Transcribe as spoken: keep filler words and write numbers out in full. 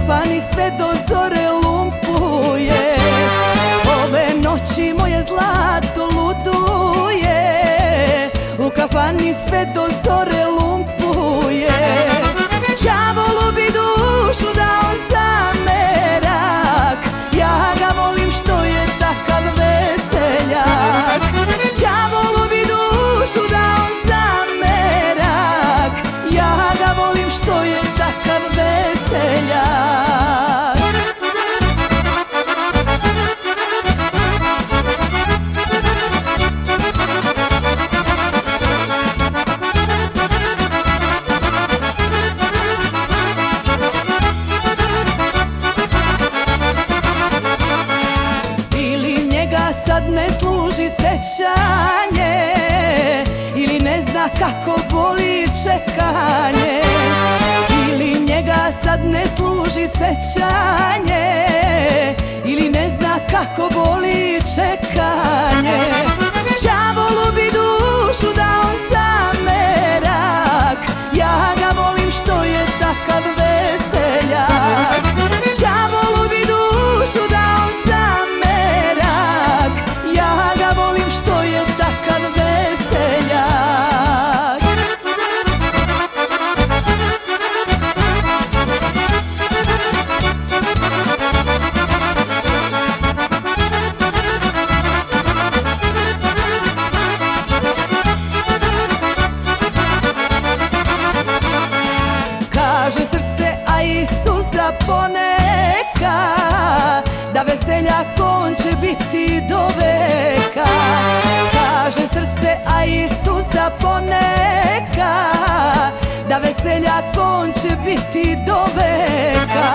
kafani sve do zore lumpuje. Ove noći moje zlato luduje, u kafani sve do zore lumpuje. Đavolu bi dušu dao za merak, ja ga volim što je takav veseljak. Đavolu bi dušu dao za merak, ja ga volim što je takav veseljak. Sad ne služi sećanje, ili ne zna kako boli čekanje. Ili njega sad ne služi sećanje, ili ne zna kako boli čekanje. Đavolu bi dušu dao za merak, ja ga volim što je takav veseljak. Đavolu bi dušu dao za merak, ja ga volim što je takav veseljak. Kaže srce, a i suza poneka, da veseljak on će biti do veka. Kaže srce, a i suza poneka, da veseljak on će biti do veka.